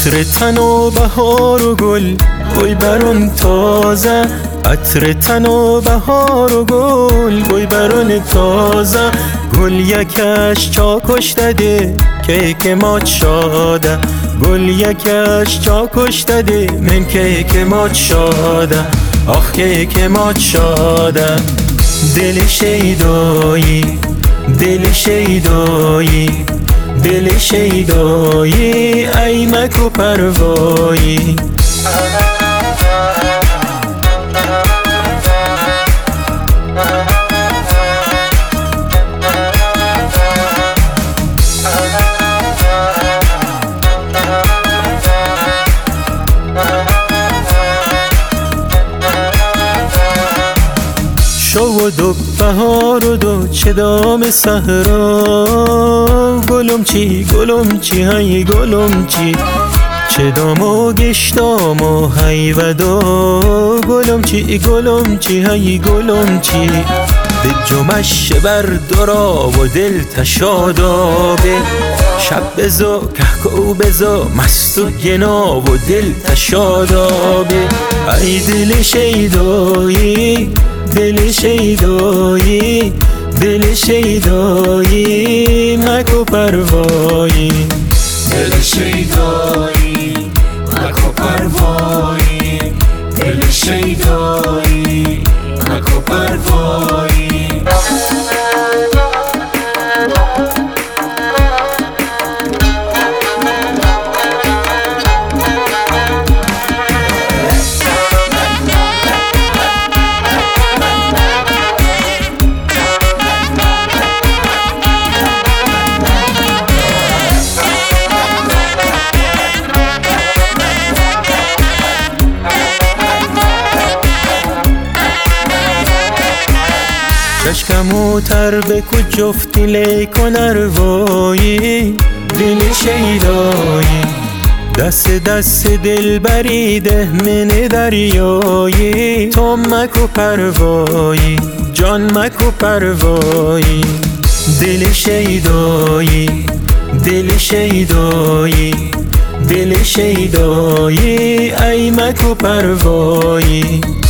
عطر تن و بهار و گل گوی برون تازه، عطر تن و بهار و گل گوی برون تازه. گل یکش چاکش داده که مات شاده، گل یکش چاکش داده من که مات شاده، آخ که مات شاده. دل شیدایی، دل شیدایی، دل شیدایی، ای مکو پروایی. شو و دو بهار و دو چه دام صحرا، گلم چی گلم چی های گلم چی، چه دام و گشتام و هی و دو، گلم چی های گلم چی. به جمش بر دورا و دل تشادابه، شب بزو کهکو بزو مست و گنا و دل تشادابه. ای دل شیدایی، دل شیدایی، دل شیدایی، مکو پروایی. دل شیدایی، مکو پروایی، دل شیدایی، مکو پروایی. چشکمو تر بکو جفتی لیکن اروایی، دل شیدایی. دست دست دل بریده من دریایی، تو مکو پروایی، جان مکو پروایی. دل شیدایی، دل شیدایی، دل شیدایی، ای مکو پروایی.